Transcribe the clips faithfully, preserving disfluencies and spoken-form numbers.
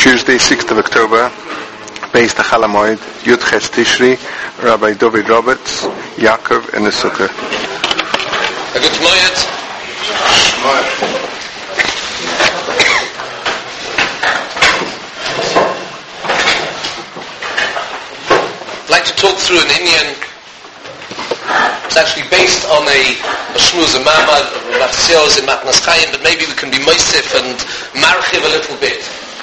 Tuesday, sixth of October, based on Chalamoid, Yud Ches Tishri, Rabbi David Roberts, Yaakov in the Sukkah. A good moed. I'd like to talk through an Indian. It's actually based on a, a Shmuz and Mama, Ratzio's in Matnas Chaim, but maybe we can be Moisef and Marchiv a little bit.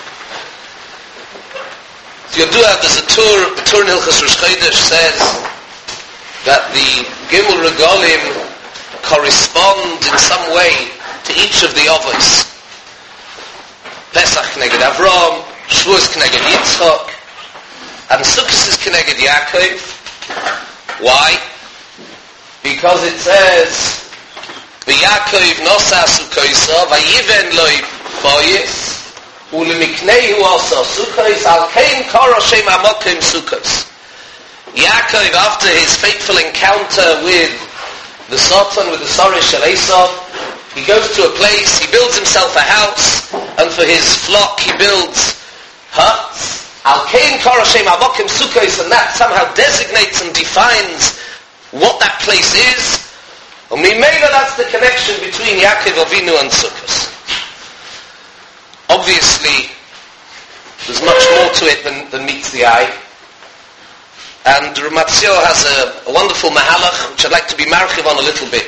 So you do have, there's a tour, the tour in Hilchos Rosh Chodesh says that the Gimel Regalim correspond in some way to each of the Avos. Pesach Kneged Avram, Shavuos Kneged Yitzchak, and Sukkos is Kneged Yaakov. Why? Because it says, V'Yaakov nosa Sukkoisa, V'yiven loi boyis, U'lemiknehu also Sukkos, Al kein kor Hashem amokim Sukkos. Yaakov, after his fateful encounter with the Satan, with the Sorish Shel Esav, he goes to a place, he builds himself a house, and for his flock he builds huts. Al kein kor Hashem amokim Sukkos, and that somehow designates and defines what that place is. And we made that that's the connection between Yaakov Avinu and Sukkos. Obviously, there's much more to it than, than meets the eye. And Ramatzio has a, a wonderful mahalach, which I'd like to be marchiv on a little bit.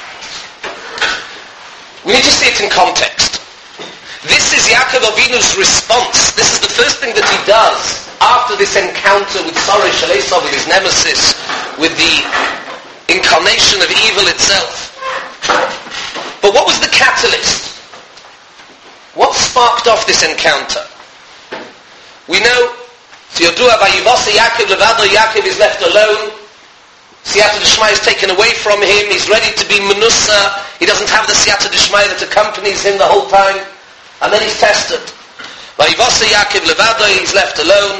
We need to see it in context. This is Yaakov Avinu's response. This is the first thing that he does after this encounter with Sorish Shel Esav, with his nemesis, with the incarnation of evil itself. But what was the catalyst? What sparked off this encounter? We know, Yodua Vayivasa Yaakov Levado, Yaakov is left alone. Siyata D'Shmai is taken away from him. He's ready to be Menusa. He doesn't have the Siyata D'Shmai that accompanies him the whole time. And then he's tested. Vayivasa Yaakov Levado, he's left alone.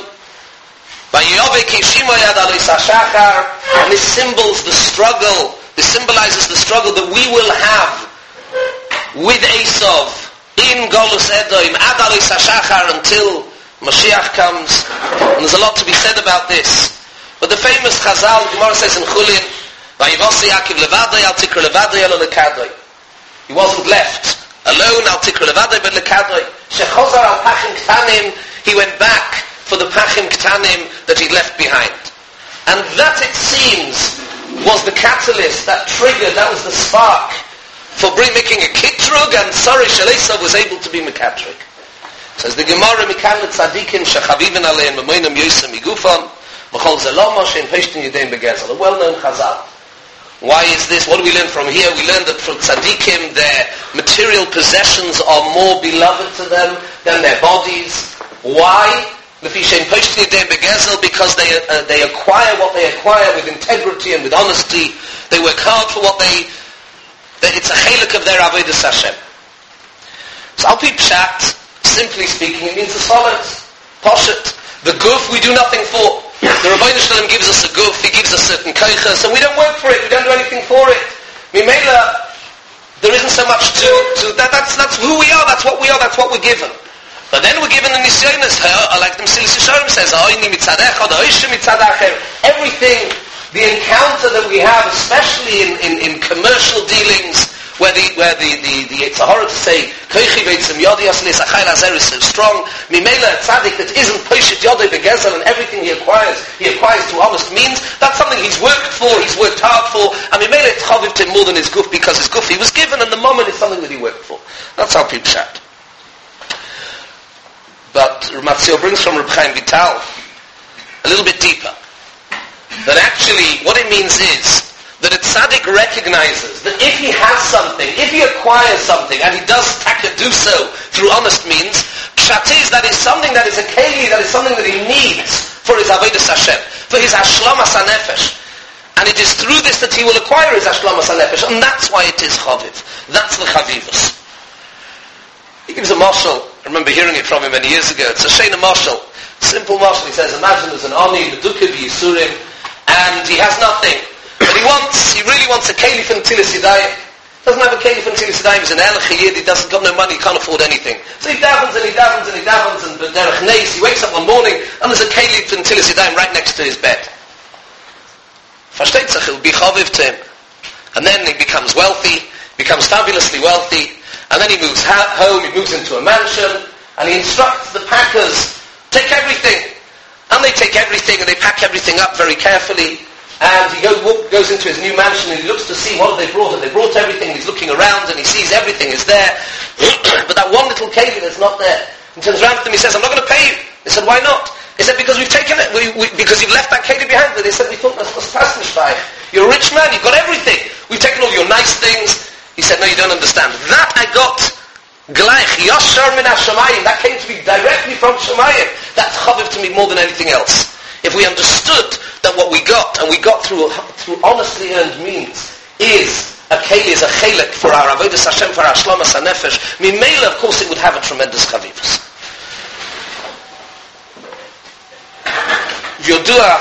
And this symbols the struggle, this symbolizes the struggle that we will have with Esav in Golus Edom, ad Alois HaShachar, until Mashiach comes. And there's a lot to be said about this. But the famous Chazal, Gemara says in Chulin, Vayivasi Yaakov levadoi, al tikra levadoi, elo lekadoi. He wasn't left alone, al tikra levadoi, but lekadoi. Shechozar al pachim ktanim, he went back for the pachim ktanim that he'd left behind. And that, it seems, was the catalyst, that trigger, that was the spark for making a kitrug, and Sorish Shel Esav was able to be mekatrig. Says the Gemara, Mikan l'tzadikim shechavivin alein memoinam yosem migufon mechol zeloma shein peshtin yedeim begezel. A well-known chazal. Why is this? What do we learn from here? We learn that from tzadikim, their material possessions are more beloved to them than their bodies. Why? Because they uh, they acquire what they acquire with integrity and with honesty. They work hard for what they... they it's a chelik of their avodas Hashem. So Al Pi Pshat, simply speaking, it means the solids. Poshet. The guf we do nothing for. The Rabbeinu Shalom gives us a guf, he gives us certain koiches, and we don't work for it, we don't do anything for it. Mimela, there isn't so much to... to that, that's, that's who we are, that's what we are, that's what we're given. But then we're given the nisyonos, like the Mesilas Yesharim says, everything, the encounter that we have, especially in, in, in commercial dealings, where the where the the the Tzahara to say koichi veitzim yodi aslis achayil azer is so strong, mimela a tzaddik that isn't poshet yodei begezel, and everything he acquires, he acquires to honest means. That's something he's worked for, he's worked hard for, and mimela it's chavivt him more than his guf, because his guf he was given, and the moment is something that he worked for. That's how people chat. But Ramatzio brings from Reb Chaim Vital a little bit deeper. That actually, what it means is that a tzaddik recognizes that if he has something, if he acquires something, and he does taka do so through honest means, pshat is that is something that is a keli, that is something that he needs for his avodas Hashem, for his hashlamas hanefesh. And it is through this that he will acquire his hashlamas hanefesh, and that's why it is chaviv. That's the chavivus. He gives a mashal. I remember hearing it from him many years ago. It's a shayna mashal. Simple mashal. He says, imagine there's an ani, meduka b'yisurim, and he has nothing. But he wants, he really wants a keli for Netilas Yadayim. Doesn't have a keli for Netilas Yadayim. He's an elach yid. He doesn't got no money. He can't afford anything. So he davens and he davens and he davens, and Derech Neis. He wakes up one morning and there's a Keli from Tilis Yadayim right next to his bed. Versteht sich, he'll be chaviv to him. And then he becomes wealthy, becomes fabulously wealthy, and then he moves ha- home, he moves into a mansion, and he instructs the packers, take everything. And they take everything and they pack everything up very carefully. And he goes, goes into his new mansion and he looks to see what have they brought. And they brought everything. He's looking around and he sees everything is there. But that one little keli that's not there. He turns around to them, he says, I'm not going to pay you. They said, why not? He said, because we've taken it, we, we, because you've left that keli behind. They said, we thought that's was Tasnishvai. You're a rich man, you've got everything. We've taken all your nice things. He said, no, you don't understand. That I got gleich, yashar min ha-shamayim. That came to me directly from Shamayim. That's chaviv to me more than anything else. If we understood that what we got, and we got through through honestly earned means, is a keli, is a chelik for our avodas Hashem, for our shlomas hanefesh, mimela, of course, it would have a tremendous chavivus. Yodua,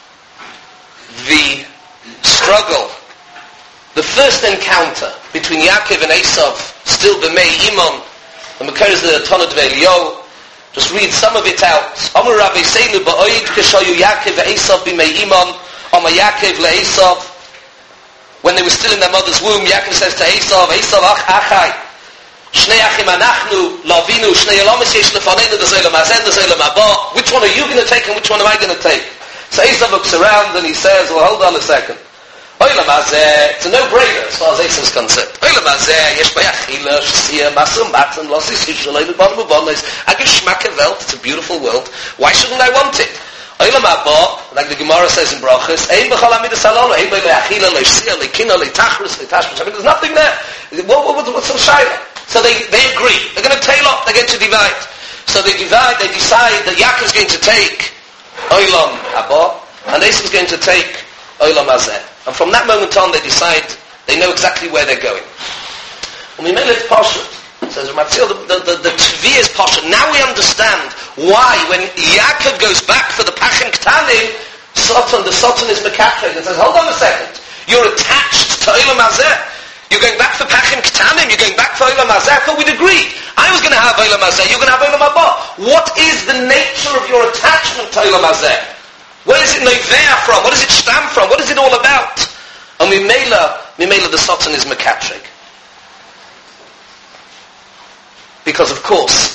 the struggle, the first encounter between Yaakov and Esav, still b'mei imon, the Makar is the Tana Dveilio. Just read some of it out. Amar Rabbi Seinu ba'oid kishayu Yaakov ve'esav b'mei imon, Amar Yaakov le'esav. When they were still in their mother's womb, Yaakov says to Esav, Esav ach achai, shnei achim anachnu, lavinu, shnei elamis yesh lefanenu, the zolam hazen, the zolam haba. Which one are you going to take and which one am I going to take? So Esav looks around and he says, well, hold on a second. Oilam hazeh, it's a no-brainer as far as Esav's concerned. Oilam hazeh, yesh bayachila, shesiya, masum, matzan, losis, yishalei, l'bonu, l'bonos. I give shmaka welt, it's a beautiful world. Why shouldn't I want it? Oilam haba, like the Gemara says in Brachos, ein b'chol amidas halalo, ein bayachila, l'shesiya, l'kina, l'tachrus, l'tashmish. I mean, there's nothing there. What, what, what's some shayla? So they, they agree. They're going to tail up, they're going to divide. So they divide, they decide that Yaakov's going to take Oilam haba, and Esav's going to take Oilam hazeh. And from that moment on, they decide, they know exactly where they're going. When we made it Pashut, says Ramatzil, the, the, the, the Tvi is Pashut. Now we understand why, when Yaakov goes back for the Pachim Ktanim, Sotan, the Sotan is Mekatrig, and says, hold on a second, you're attached to Olam Hazeh. You're going back for Pachim Ktanim, you're going back for Olam Hazeh. I thought we'd agree. I was going to have Olam Hazeh, you're going to have Olam Haba. What is the nature of your attachment to Olam Hazeh? Where is it novea from? What does it stem from? What is it all about? And Mimela, Mimela the Sotan is Mekatrig. Because of course,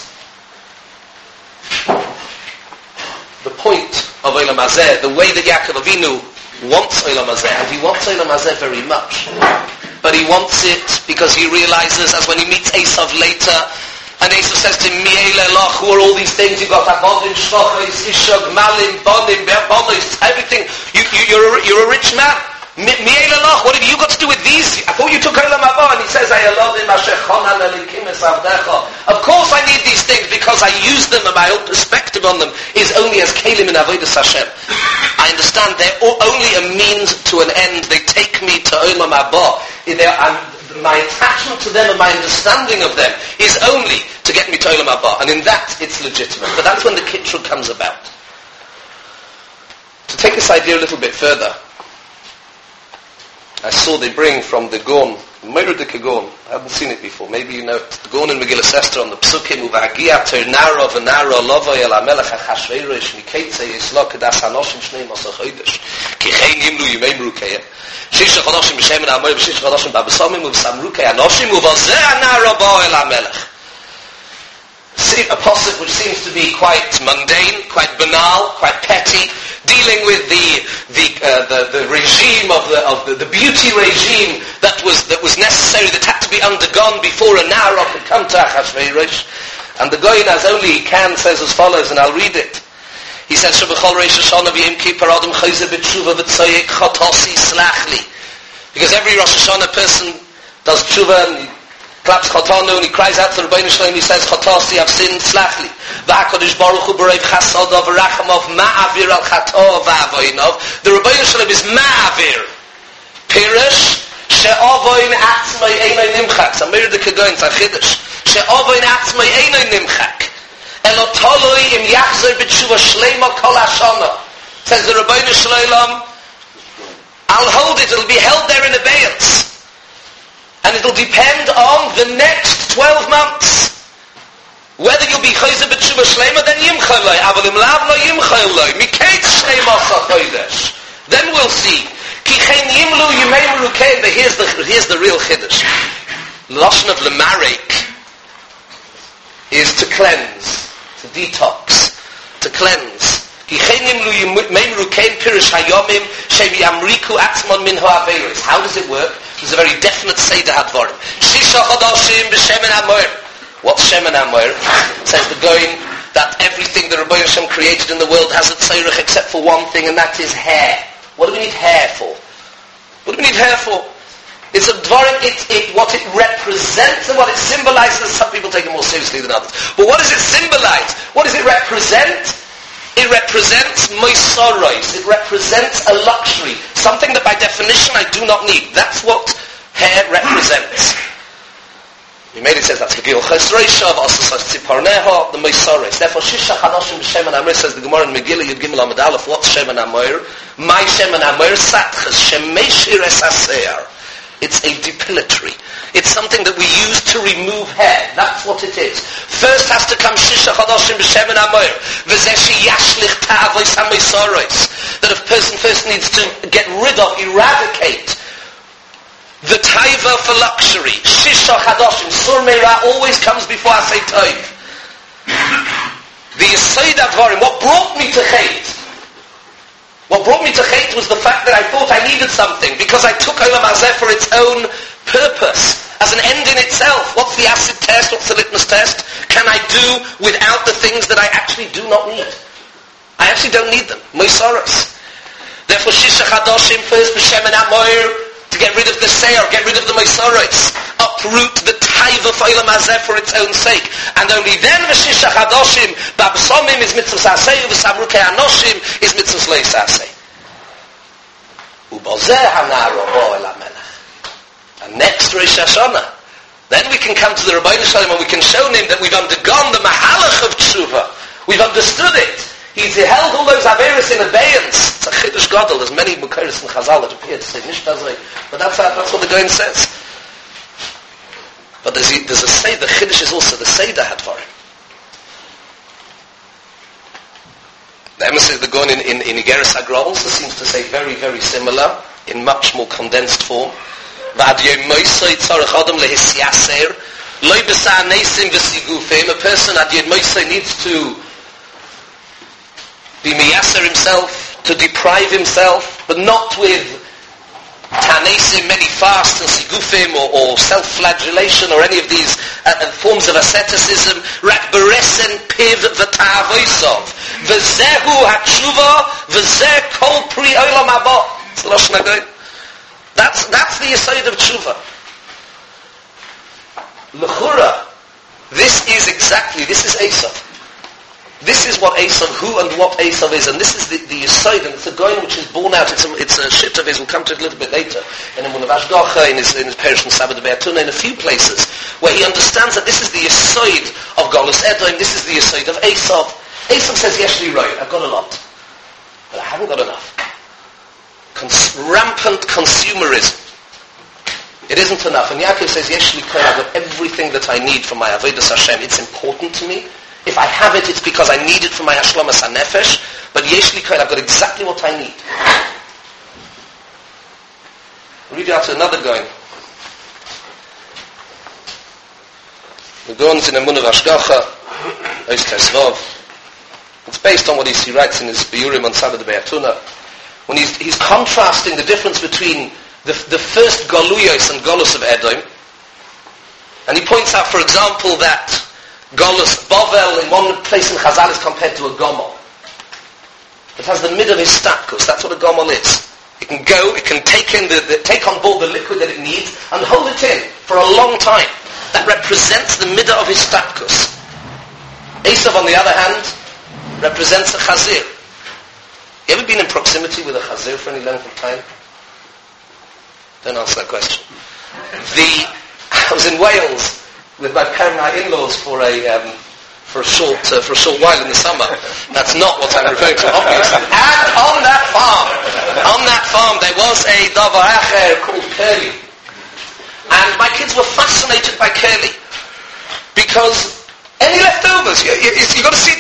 the point of Olam Hazeh, the way that Yaakov Avinu wants Olam Hazeh, and he wants Olam Hazeh very much, but he wants it because he realizes, as when he meets Esav later, and Esav says to him, Mi'ele Loch, who are all these things? You've got Avodim, Shlochos, Ishog, Malim, Bonim, Berbonis, everything. You, you, you're, a, you're a rich man. Mi'ele Loch, what have you got to do with these? I thought you took Olam Haba. And he says, I love him, Asher Chonan Elikim Es Avdecha. Of course I need these things because I use them and my own perspective on them is only as Kalim in Avodas Hashem. I understand they're only a means to an end. They take me to Olam Haba. My attachment to them and my understanding of them is only to get me to Olam Haba, and in that it's legitimate. But that's when the Kitrug comes about. To take this idea a little bit further, I saw they bring from the Gon, Meirudike Gon, I haven't seen it before, maybe you know it, the Gon in Megillah Esther on the Psukim, Uvagia Ternara V'nara Lovay El HaMelech HaChashverosh Miketze Yislo Kedas HaNoshim Shnei Masa Chodesh Ki Chein Yimlu Yimei Mrukei Shish HaChodoshim B'Shemin HaMoy B'Shish HaChodoshim B'Abesomim U'B'Samrukei HaNoshim U'Vazeh HaNara Bo El HaMelech. A passage which seems to be quite mundane, quite banal, quite petty, dealing with the the uh, the, the regime of the of the, the beauty regime that was that was necessary, that had to be undergone before a Nara could come to Achashverosh. And the Goyin, as only he can, says as follows, and I'll read it. He says, "Shebechol Rosh Hashanah v'Yom Kippur Adam Chayzer b'Tshuva v'Tzoyek Chatosi Slachli." Because every Rosh Hashanah person does tshuva and he claps Chotanu and he cries out to the Rebbeinu Shalom, he says, Chotasi, I've sinned, slachli. V'HaKadosh Baruch Hu b'reiv chasodov v'rachamov ma'avir al chatov v'avoinov. The Rebbeinu Shalom is ma'avir. Pirish, she'ovoin atzmai einay nimchak. Samir de Kegoin, Tzachiddish. She'ovoin atzmai einay nimchak. Elotoloi im yachzer b'tshuva shleima kol hashana. Says the Rebbeinu Shalom, I'll hold it, it'll be held there in abeyance. And it'll depend on the next twelve months. Whether you'll be chayzer b'tshuva tshuva shlema, then yimchal loy. Aval im lav lo yimchal loy. Miketz shlema sachodesh. Then we'll see. Ki chen yimlu yimeimu rukein. But here's the, here's the real chiddush. Lashon of lemarek is to cleanse, to detox, to cleanse. Ki chen yimlu yimeimu rukein pirish hayomim shem yamriku atzmon min ha'averis. How does it work? There's a very definite seder hadvarim. Shisha chodashim b'shemen hamoir. What's shemen hamoir? Says the going that everything the Rabbi Hashem created in the world has a tzorech except for one thing, and that is hair. What do we need hair for? What do we need hair for? It's a dvarim, it, it, what it represents and what it symbolizes. Some people take it more seriously than others. But what does it symbolize? What does it represent? It represents moisoros. It represents a luxury. Something that by definition I do not need. That's what hair represents. Maybe it says that's the Gil Chesreishav, also says Tziparneha, the moisoros. Therefore, Shisha Chanoshim Shemen Amir says the Gemara in Megillah Yud Gimel Amud Aleph. What's Shemen Amir? My Shemen Amir Satches Shemeshir Es Haseir. It's a depilatory. It's something that we use to remove hair. That's what it is. First has to come Shisha Chadashim B'Shemen Amoir. V'zeshi Yashlich Ta'avois HaMoisoros. That a person first needs to get rid of, eradicate the taiva for luxury. Shisha Chadashim. Sur Meira always comes before I say taiv. The Yesod Advarim, what brought me to Chait? What brought me to Chait was the fact that I thought I needed something because I took Olam Hazeh for its own purpose, as an end in itself. What's the acid test? What's the litmus test? Can I do without the things that I actually do not need? I actually don't need them. Moisoros. Therefore, Shisha Chadashim first, B'Shemen Amoir, to get rid of the seir, get rid of the moisoros, uproot the taiva for Olam Hazeh for its own sake. And only then V'Shisha Chadashim, B'Absomim is mitzvah saseh, V'Samrukei Anoshim is mitzvah slei saseh. U'bozeh hanaro bo el HaMelech. And next Rosh Hashanah, then we can come to the Rabbeinu Shalom and we can show him that we've undergone the mahalach of tshuva. We've understood it. He's held all those averis in abeyance. It's a chiddush gadol. There's many bukhairis in Chazal that appear to say nishtazai, but that's how, that's what the Goin says. But there's a, there's a say. The chiddush is also the seder hadvarim. The emissaries the Goin in in, in Igeres Hagra also seems to say very very similar in much more condensed form. A person at Yed Moisei needs to be miyaser himself, to deprive himself, but not with tanesim, many fasts and sigufim, or, or self-flagellation, or any of these uh, uh, forms of asceticism. Rak beresen piv v'ta'avoisov v'zehu hatshuva v'zeh kol pri olam haba. It's the Lashon HaGoyim. That's, that's the Yesod of Tshuva. L'chura, this is exactly, this is Esav. This is what Esav, who and what Esav is, and this is the, the Yesod, and it's a Goyim which is born out, it's a, it's a shit of his, we'll come to it a little bit later, in the Munah Vashgacha, in his, in his Perish and Sabbath Be'atuna, in a few places, where he understands that this is the Yesod of Golus Edom, this is the Yesod of Esav. Esav says, yes, you're right, I've got a lot, but I haven't got enough. Cons- rampant consumerism. It isn't enough. And Yaakov says, Yesh li kol, I've got everything that I need for my Avodas Hashem. It's important to me. If I have it, it's because I need it for my Hashlomas HaNefesh. But Yesh li kol, I've got exactly what I need. I'll read you out to another going. The Goins in Emunah Vashgacha, Ois Tesvav. It's based on what he writes in his Biurim on Sabbath Be'atuna. When he's, he's contrasting the difference between the, the first Goluyos and Golus of Edom, and he points out, for example, that Golus Bovel in one place in Chazal is compared to a Gomel. It has the mid of his stakus. That's what a Gomel is. It can go, it can take in the, the take on board the liquid that it needs and hold it in for a long time. That represents the midah of his stakus. Esav, on the other hand, represents a Chazir. You ever been in proximity with a chazir for any length of time? Don't answer that question. The I was in Wales with my parents, my in-laws, for a um, for a short uh, for a short while in the summer. That's not what I'm referring to, obviously. And on that farm, on that farm, there was a davar acher called curly, and my kids were fascinated by curly because any leftovers, you, you, you've got to see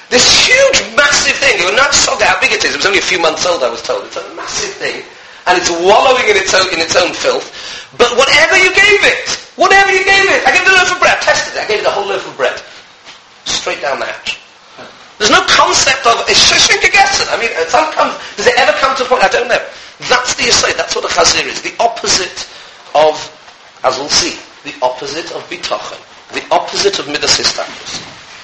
This huge, massive thing. You're not so how big it is. It was only a few months old, I was told. It's a massive thing. And it's wallowing in its own, in its own filth. But whatever you gave it, whatever you gave it, I gave it a loaf of bread, I tested it, I gave it a whole loaf of bread. Straight down the hatch. There's no concept of, it's Shoshinkagessen. I mean, some comes, does it ever come to a point? I don't know. That's the aside, that's what a chazir is. The opposite of, as we'll see, the opposite of bitachon. The opposite of midas histakus.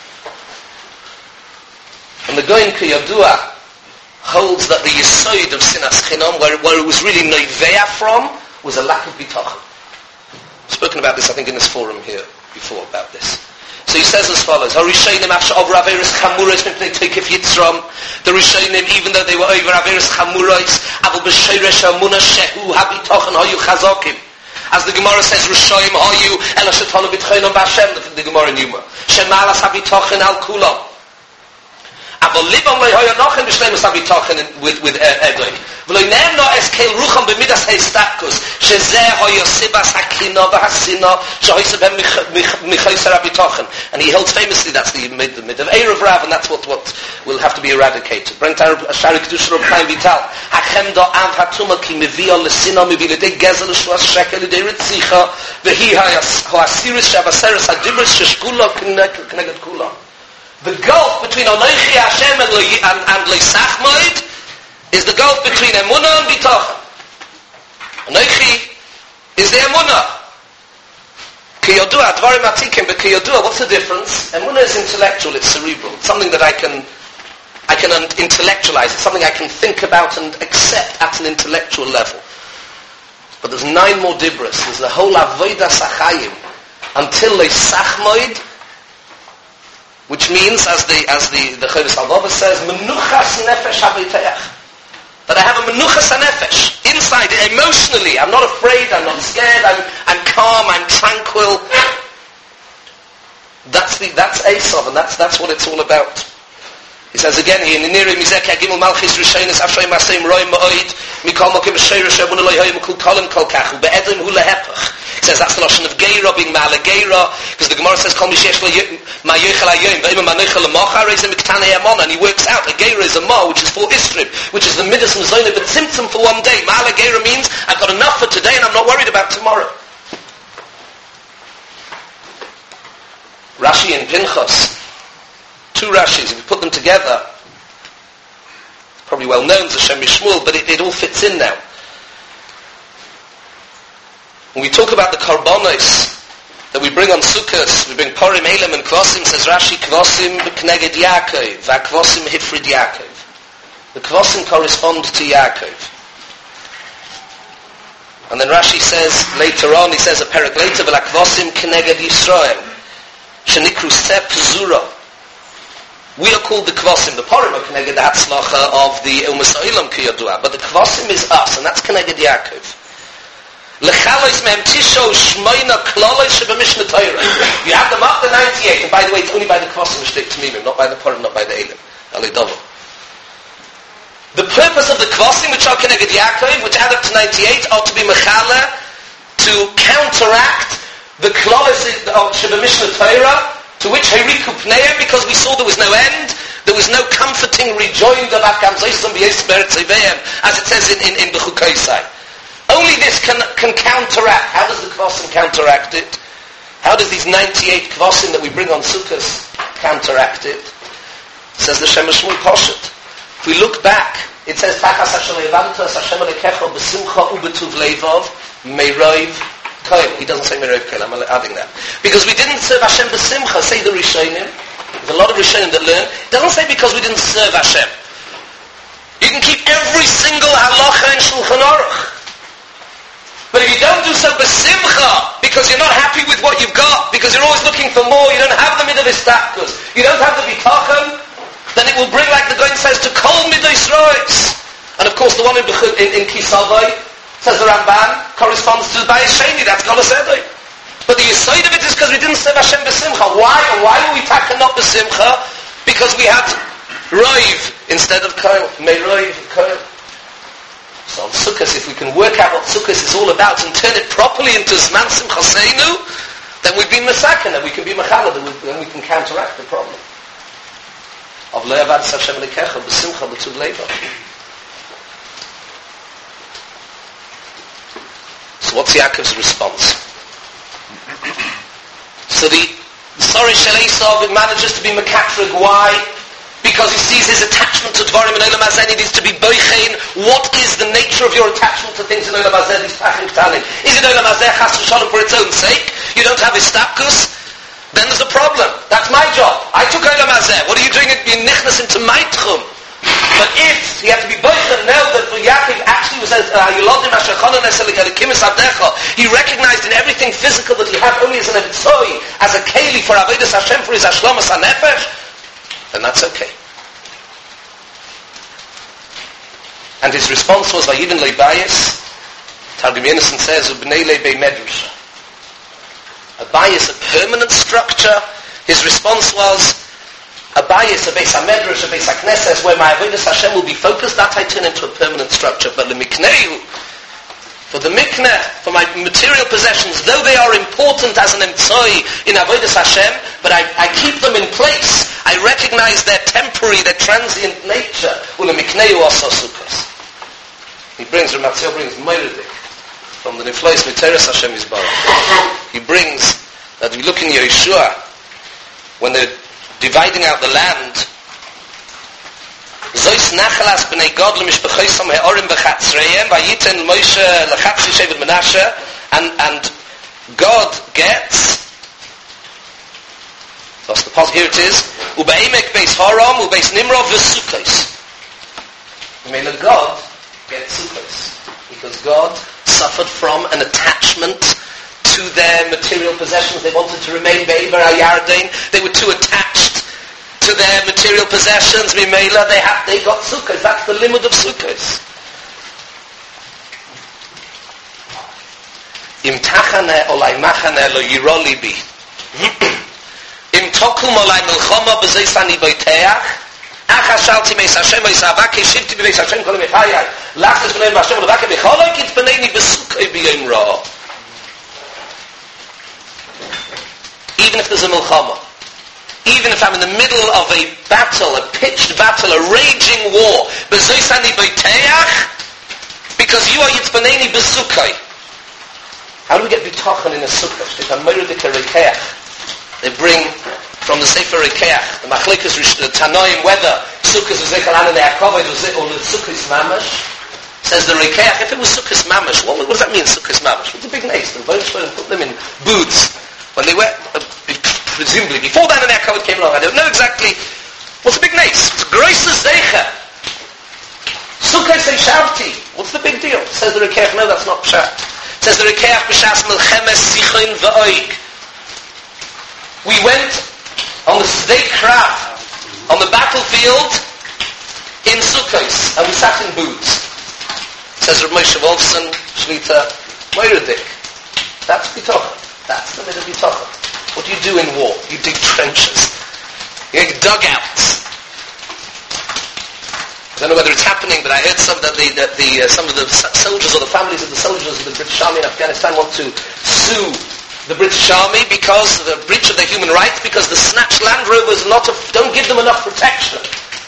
And the Goyin Kiyadua holds that the yisoid of sinas chinam, where, where it was really noiveya from, was a lack of bitachon. Spoken about this, I think, in this forum here before about this. So he says as follows: Harishonim after over averis chamuros mipnei teikef yitzram. The Rishonim, even though they were over averis chamuros, avol b'sheiresh hamuna shehu habitachon hayu chazokim. As the Gemara says, Rishonim hayu ela shetanu bitchonam b'Hashem. The Gemara in Yuma. Shemalas habitachon al kulam. Avol libam lo hayu nochem b'shleimus habitachon with with Edom. V'lo nem no es kel rucham b'midas heistakus shezeh hayu sibas hakina v'hasina shehoyse ben michayser habitachon. And he held famously that's the mid, the mid of Erev Rav, and that's what what will have to be eradicated. Bring to Shari Kedusha Reb Chaim Vital. Hachem do av hatuma ki mevia lesina mevi l'dei gezel shvas shekel l'dei ritzicha v'hi ha'asiris shavaseres hadibris sheshkula k'neged kula. The gulf between Anochi Hashem and and Leisach Moed is the gulf between Emunah and Bitachon. Anochi is the Emunah. Kiyodua, Dvarim Atikim, but Kiyodua, what's the difference? Emunah is intellectual, it's cerebral. It's something that I can I can un- intellectualize. It's something I can think about and accept at an intellectual level. But there's nine more dibras. There's the whole Avodas Achayim until Leisach Moed, which means, as the as the the Chodesh Halvava says, menuchas nefesh haviteach. That I have a menuchas nefesh inside, emotionally. I'm not afraid. I'm not scared. I'm I'm calm. I'm tranquil. That's the that's Esav, and that's that's what it's all about. He says again here, Niniri Mizek Agimul Malchis Rishonis Afshay Maseim Roim Ma'oid Mikol Mokim Shayrish Rabun Eloi Hoyim Kul Kolim Kol Kachu Be'edim Hu Lehepach. He says that's the notion of Geira being Ma'ale Geira, because the Gemara says Kol Mishesh Ma'yochel Ayoim Ve'im Ma'nochel L'mocha Reizim Miktane Amon, and he works out a Geira is a Ma, which is for Istrib, which is the Midas Mezonah, but symptom for one day. Ma'ale Geira means I've got enough for today and I'm not worried about tomorrow. Rashi and Pinchas, two Rashis, if you put them together, probably well known as Hashem Yishmuel, but it, it all fits in now. When we talk about the Karbonos that we bring on Sukkot, we bring Purim, Elam, and Kvosim, says Rashi, Kvosim Kneged Yaakov, Vakvosim Hifrid Yaakov. The Kvosim correspond to Yaakov. And then Rashi says, later on, he says a parak later, Vakvosim Kneged Yisrael, Shenikru Sep Zura. We are called the Kvosim. The Purim are Kneged Hatzlacha of the Umas Olam Kiyadua, but the Kvosim is us, and that's Kneged Yaakov. Lechalois mehem tisho shmoina klolois shebemishna Torah. You have them up to ninety-eight, and by the way, it's only by the Kvosim Mishtek Tamimim, not by the Purim, not by the Elim. Alidovo. The purpose of the Kvosim, which are Kneged Yaakov, which add up to ninety-eight, are to be mechala, to counteract the klolois of shebemishna Torah, to which Heriku Pneim, because we saw there was no end, there was no comforting rejoinder of Akam Zoisam B'Yesper Tzeveim, as it says in, in, in the Chukoisai. Only this can, can counteract. How does the Kvosim counteract it? How does these ninety-eight Kvosim that we bring on Sukkot counteract it? Says the Shem Shmuel Poshet. If we look back, it says, Tachas Hashem Evantos Hashem Alekecho B'Simcha U'Betuv Leivov Meiroiv Koil. He doesn't say Meiroiv Koil, I'm adding that. Because we didn't serve Hashem B'Simcha, say the Rishonim. There's a lot of Rishonim that learn. It doesn't say because we didn't serve Hashem. You can keep every single halacha in Shulchan Aruch. But if you don't do so b'simcha, because you're not happy with what you've got, because you're always looking for more, you don't have the midah v'stakus, you don't have the bitachon, then it will bring, like the Goin says, to kol midah Yisrois. And of course the one in, in, in Kisavai, says the Ramban, corresponds to the Bayis Sheni, that's Golos Edom. But the aside of it is because we didn't serve Hashem b'simcha. Why? Why were we taken up b'simcha? Because we had roiv instead of koil. May roiv koil. So on Sukkot, if we can work out what Sukkot is all about and turn it properly into Zman Simchaseinu, then we've been Mesaken, and we can be Mechala, then we can counteract the problem. of lo yavad Hashem lekecha b'simcha b'tuv leiva. So what's Yaakov's response? So the sorry Shel Esav manages to be mekatrig. Why? Because he sees his attachment to Dvarim in Olam Hazeh, he needs to be boichein. What is the nature of your attachment to things in Olam Hazeh? These pachim ktanim. Is it Olam Hazeh chas v'shalom for its own sake? You don't have istapkus? Then there's a problem. That's my job. I took Olam Hazeh. What are you doing? Being nichnas into my tchum. But if he had to be boichein now that Yaakov actually was as Yolodim asher chonon esel kimis abdecha, he recognized in everything physical that he had only as an emtzoi, as a keli for avodas Hashem, for his ashlomas hanefesh, then that's okay. And his response was, Vayivin lei bayis, Targum Yonason says, Ubnei lei bei medrash. A bayis, a permanent structure. His response was, a bayis, a beis ha-medrash, a beis ha-knesses, where my avodas Hashem will be focused, that I turn into a permanent structure. But the mikneu, for the mikneh, for my material possessions, though they are important as an emtzoi in avodas Hashem, but I, I keep them in place. I recognize their temporary, their transient nature. Ula mikneu also sukkos. He brings, Ramatzio brings Moiridik from the Niflois Miteres Hashem Yisbarach. He brings that we look in Yeshua when they're dividing out the land. Zois nachalas b'nei God l'mishpachoisam he'orim b'chatzreim v'yiten Moshe l'chatzi shevet Menashe, and and God gets. That's the part. Here it is. U'be'emek beis Haram u'beis Nimrod v'sukkos. Mela God gets sukkos because God suffered from an attachment to their material possessions. They wanted to remain Be'ever HaYarden. They were too attached to their material possessions. Mimela, they had, they got sukkos. That's the limud of sukkos. Im tachane olay machane lo yiro libi. Im tokum olay milchoma b'zeis ani boiteach. Ach hashalti meis Hashem meis avake shivti b'meis Hashem kol mechayai. Lachtes b'nei Hashem l'vake b'choloi kit b'neini b'sukkoi b'yom ra. Even if there's a milchama, even if I'm in the middle of a battle, a pitched battle, a raging war, b'zeis ani boiteach, because you are yitzbaneni b'sukkoi. How do we get bitachon in a sukkah? They bring from the Sefer Rekeach, the Machlikas Tanoim, whether sukkahs was Zekalan and Yaakov or the sukkahs mamash. Says the Rekeach, if it was sukkahs mamash, what, what does that mean, sukkahs mamash? What's the big nace? The Rebbeinu Shalom put them in booths when they were, uh, presumably, before Dan and Yaakov came along. I don't know exactly what's the big nace. It's Groisses Zeicha. Sukkahs Eishavti. What's the big deal? Says the Rekeach, no, that's not pshat. Says the Rekeach b'shas melchemes sichoin v'oig. We went on the Sdei Krav, on the battlefield in Sukkos, and we sat in booths. Says Rav Moshe Wolfson, Shlita, Moiridik. That's bitachon. That's the middle of bitachon. What do you do in war? You dig trenches. You dig dugouts. I don't know whether it's happening, but I heard some that the, that the uh, some of the soldiers or the families of the soldiers of the British Army in Afghanistan want to sue the British Army because of the breach of their human rights, because the snatched Land Rovers not of, don't give them enough protection.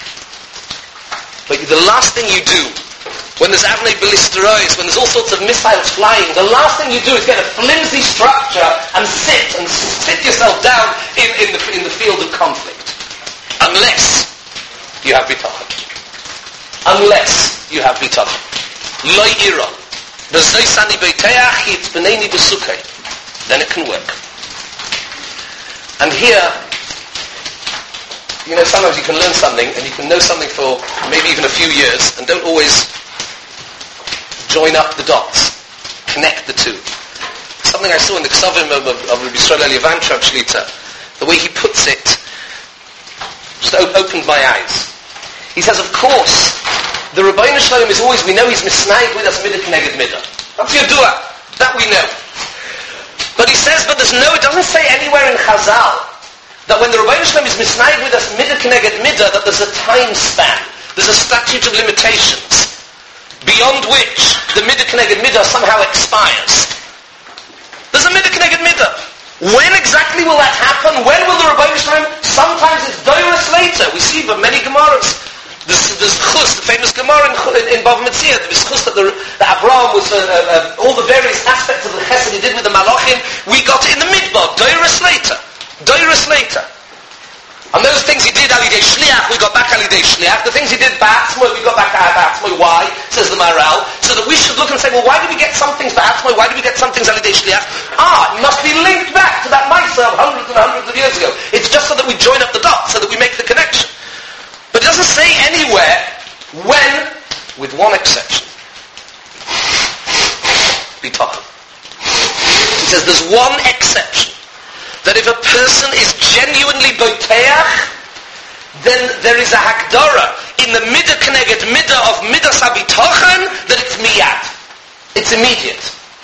But the last thing you do, when there's Avnei Ballisterois, when there's all sorts of missiles flying, the last thing you do is get a flimsy structure and sit and sit yourself down in, in, the, in the field of conflict. Unless you have bitachon. Unless you have bitachon. Lo ira. B'zoisani beiteach yitzbeneni b'sukkei. Then it can work. And here, you know, sometimes you can learn something and you can know something for maybe even a few years and don't always join up the dots, connect the two. Something I saw in the Ksavim of, of, of Rabbi Yisrael Eliyavanchuk Shlita, the way he puts it, just op- opened my eyes. He says, of course, the Rebbeinu Shalom is always, we know he's misnaig with us midah k'neged midah. That's Yodua. That we know. But he says, but there's no, it doesn't say anywhere in Chazal that when the Rebbeinu Shalom is misnaig with us midah k'neged midah, that there's a time span. There's a statute of limitations beyond which the midah k'neged midah somehow expires. There's a midah k'neged midah. When exactly will that happen? When will the Rebbeinu Shalom? Sometimes it's doros later. We see that many in Bava Metzia, the B'schus that, the, that Abraham was, uh, uh, uh, all the various aspects of the chesed he did with the Malachim, we got it in the midbar, Doiris later. Doiris later. And those things he did Alidei Shliach, we got back Alidei Shliach. The things he did Ba'atzmoi, we got back Ba'atzmoi. Why? Says the Maharal. So that we should look and say, well, why did we get some things Ba'atzmoi? Why did we get some things Alidei Shliach? Ah, it must be linked back to that Maisa of hundreds and hundreds of years ago. It's just so that we join up the dots, so that we make the connection. But it doesn't say anywhere when, with one exception. Bitachon. He says there's one exception. That if a person is genuinely boteach, then there is a hagdara in the midah keneged midah of midas habitochen that it's miyad. It's immediate.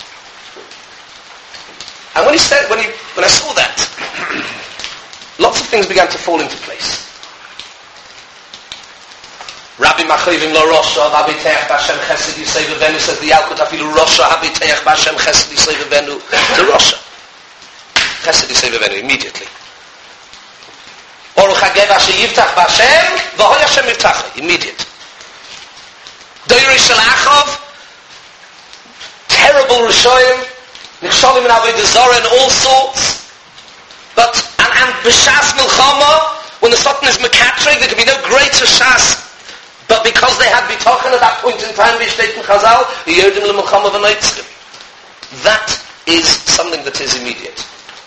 And when he said, when he, when I saw that, lots of things began to fall into place. Rabbi Machayvim lo Rosha habiteach b'Hashem chesed yisei v'venu, says the Yalkut, afilu Rosha habiteach b'Hashem chesed yisei v'venu, the Rosha. Chesed yisei v'venu, immediately. Baruch hagev asher yivtach b'Hashem, v'hoy Hashem yivtach, immediate. Doiri shel Achov, terrible Rishoyim, Niksholim and Avodah Zarah and all sorts. But, and, and b'shas milchama, when the Satan is mekatrig, there can be no greater shas. But because they had bitochen at that point in time, b'shteit in Chazal, yirdim l'milchama v'noitzchim. That is something that is immediate.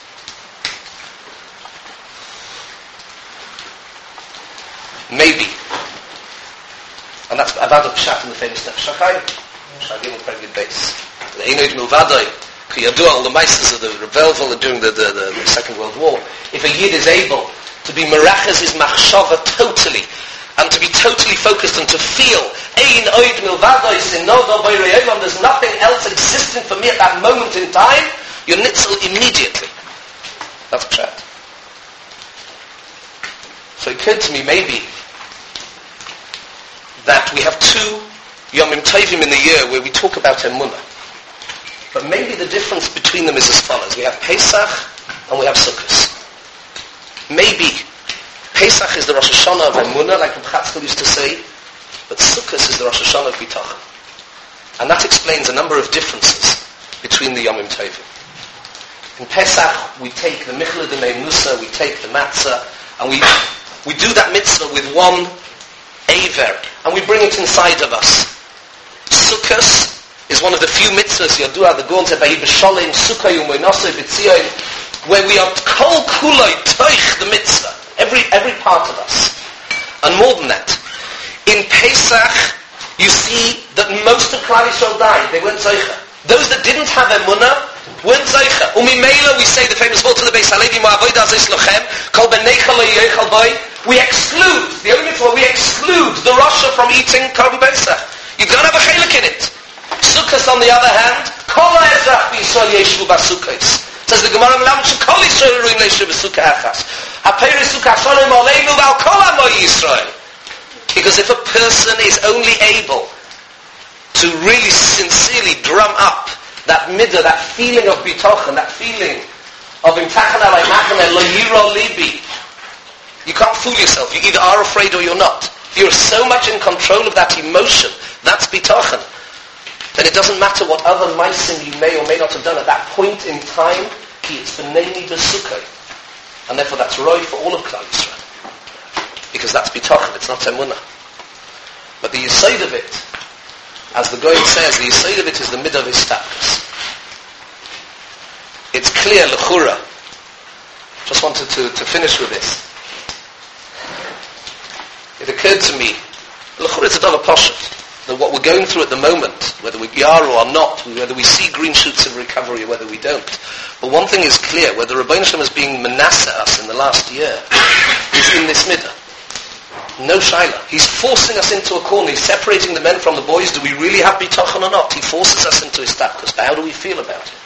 Maybe. And that's Avada Pshat in the famous Nefesh HaChaim. Shagim on very good base. The Einoid Milvadoi, ki yadua all the meisters of the rebellion during the, the, the, the Second World War. If a Yid is able to be merachas his machshava totally, and to be totally focused and to feel Ein Oid Milvadoi Sinodo Boireyom, there's nothing else existing for me at that moment in time, you're nitzel immediately. That's Pshat. So it occurred to me maybe that we have two Yomim Tovim in the year where we talk about Emunah. But maybe the difference between them is as follows. We have Pesach and we have Sukkot. Maybe Pesach is the Rosh Hashanah of Emunah, like Reb Chatzkel used to say, but Sukkot is the Rosh Hashanah of Bitachon. And that explains a number of differences between the Yomim Tovim. In Pesach, we take the Michla de Nusa, we take the Matzah, and we we do that mitzvah with one Aver, and we bring it inside of us. Sukkot is one of the few mitzvahs, Yadua, the Gorn said, B'sholim, Sukkah, Umoinosoi, B'tzion, where we are kol kuloi toich the mitzvah, every every part of us. And more than that, in Pesach, you see that most of Klal Yisrael died. They weren't Zoicha. Those that didn't have Emunah weren't Zoicha. Umimela, we say the famous words of the Beis Halevi, Mo'avodah Zis Lochem, Kol B'neicha Lo Yochel Boi. We exclude, the only mitzvah, we exclude the Rasha from eating Korban Pesach. You don't have a chelik in it. Sukkot, on the other hand, Kol ha'ezrach b'Yisrael yeshu b'Sukkos. Says the Gemara, M'lam shekol Yisrael ruim leishu b'Sukkah achas. Ha'peri Sukkah sholim oleinu v'al kol ha'moy Yisrael. Because if a person is only able to really sincerely drum up that midah, that feeling of bitochen, that feeling of imtachan alay machaneh lo yiro libi, you can't fool yourself. You either are afraid or you're not. You're so much in control of that emotion. That's bitochen. Then it doesn't matter what other meisim you may or may not have done at that point in time. Ki it's v'neini b'sukkah, and therefore that's roy for all of Klal Yisrael, because that's bitochen. It's not emunah. But the yesod of it, as the Goyen says, the yesod of it is the midah of histakkus. It's clear, l'chura. Just wanted to, to finish with this. It occurred to me, l'chura, it's a dava poshet, that what we're going through at the moment, whether we are or are not, whether we see green shoots of recovery or whether we don't, but one thing is clear, whether Rabbeinu Shem is being manasseh us in the last year, is in this midah. No shaila. He's forcing us into a corner. He's separating the men from the boys. Do we really have bitachon or not? He forces us into his takkus. But how do we feel about it?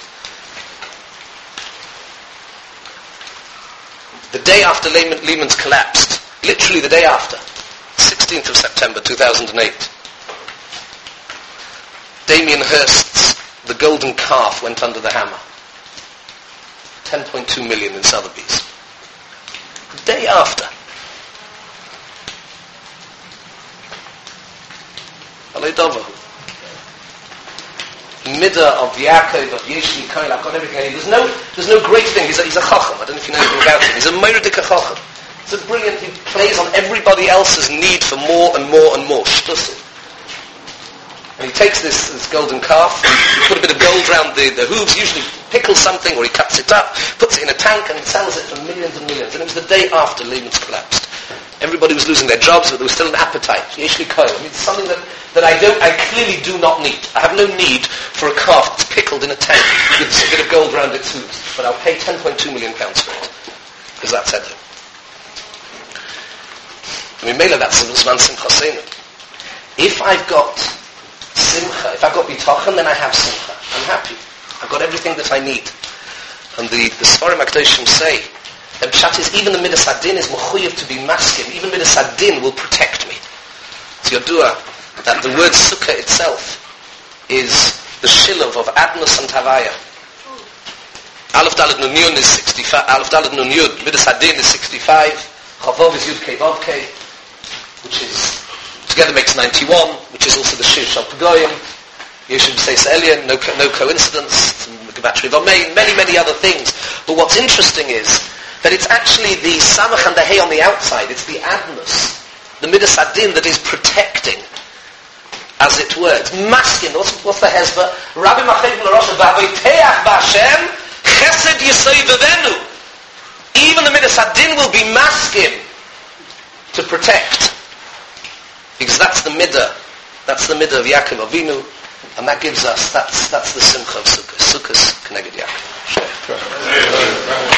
The day after Lehman, Lehman's collapsed, literally the day after, sixteenth of September two thousand eight, Damien Hirst's The Golden Calf went under the hammer. ten point two million in Sotheby's. The day after. A Alei Dovahu. Midah of Yaakov, of Yeshli Koil, I've got everything. There's no, there's no great thing. He's a, he's a chacham. I don't know if you know anything about him. He's a Meirdik chacham. He's a brilliant, he plays on everybody else's need for more and more and more. Shtusim. And he takes this, this golden calf, and he put a bit of gold around the, the hooves, usually pickles something, or he cuts it up, puts it in a tank, and sells it for millions and millions. And it was the day after Lehman's collapsed. Everybody was losing their jobs, but there was still an appetite. Yeshli Koil. I mean, it's something that, that I don't, I clearly do not need. I have no need for a calf that's pickled in a tank with a bit of gold around its hooves. But I'll pay ten point two million pounds for it. Because that's it. I mean, Mela, that's Zman Simcha Seinu. If I've got Simcha, if I've got Bitochen, then I have Simcha. I'm happy. I've got everything that I need. And the, the Sfarim HaKadoshim say, and Pshat is even the Midas Hadin is mechuyev to be maskim. Even Midas Hadin will protect me. It's Yodua that the word Sukkah itself is the shilov of Adnos and Havaya. Aleph Dalet Nun Yud is sixty-five. Aleph Dalet Nun Yud, Midas Hadin is sixty-five. Chavov is Yud Kei Vav Kei, which is together makes ninety-one, which is also the Shir Shal Pagoyim. Yeshua B'Seis Elyon, no no coincidence. Many many other things. But what's interesting is that it's actually the Samach and the Hay on the outside. It's the Adnus, the Midas Hadin that is protecting, as it were. It's masking. What's, what's the Hezbollah? Rabbi Machayev L'Rosh B'Avoteach B'Hashem Chesed Yisoi V'Venu. Even the Midas Hadin will be masking to protect, because that's the Midah. That's the Midah of Yaakov Avinu, and that gives us, that's that's the Simcha of Sukkot. Sukkot Keneged Yaakov.